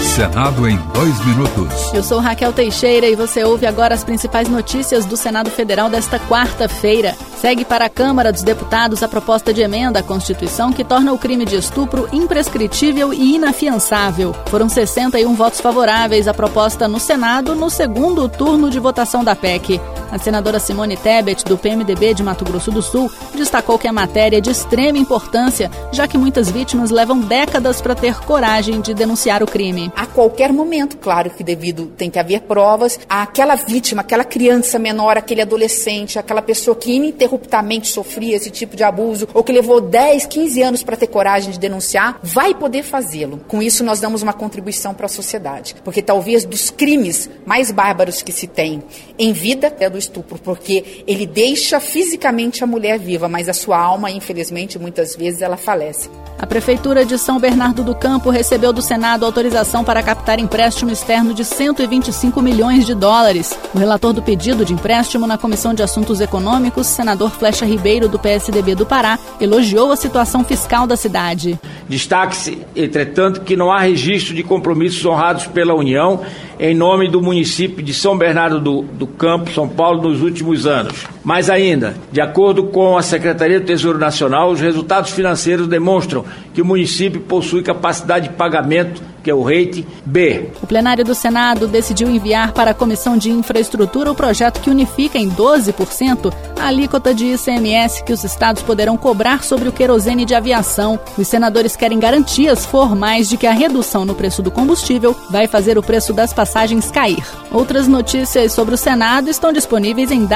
Senado em 2 minutos. Eu sou Raquel Teixeira e você ouve agora as principais notícias do Senado Federal desta quarta-feira. Segue para a Câmara dos Deputados a proposta de emenda à Constituição que torna o crime de estupro imprescritível e inafiançável. Foram 61 votos favoráveis à proposta no Senado no segundo turno de votação da PEC. A senadora Simone Tebet, do PMDB de Mato Grosso do Sul, destacou que a matéria é de extrema importância, já que muitas vítimas levam décadas para ter coragem de denunciar o crime. A qualquer momento, claro que tem que haver provas, aquela vítima, aquela criança menor, aquele adolescente, aquela pessoa que ininterruptamente sofria esse tipo de abuso, ou que levou 10, 15 anos para ter coragem de denunciar, vai poder fazê-lo. Com isso, nós damos uma contribuição para a sociedade, porque talvez dos crimes mais bárbaros que se tem em vida é do estupro, porque ele deixa fisicamente a mulher viva, mas a sua alma, infelizmente, muitas vezes ela falece. A Prefeitura de São Bernardo do Campo recebeu do Senado autorização para captar empréstimo externo de 125 milhões de dólares. O relator do pedido de empréstimo na Comissão de Assuntos Econômicos, senador Flecha Ribeiro, do PSDB do Pará, elogiou a situação fiscal da cidade. Destaque-se, entretanto, que não há registro de compromissos honrados pela União em nome do município de São Bernardo do Campo, São Paulo, nos últimos anos. Mais ainda, de acordo com a Secretaria do Tesouro Nacional, os resultados financeiros demonstram que o município possui capacidade de pagamento, que é o rate B. O plenário do Senado decidiu enviar para a Comissão de Infraestrutura o projeto que unifica em 12% a alíquota de ICMS que os estados poderão cobrar sobre o querosene de aviação. Os senadores querem garantias formais de que a redução no preço do combustível vai fazer o preço das passagens cair. Outras notícias sobre o Senado estão disponíveis em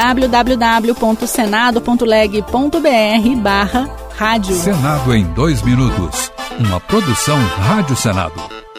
www.senado.leg.br/rádio. Senado em 2 minutos. Uma produção Rádio Senado.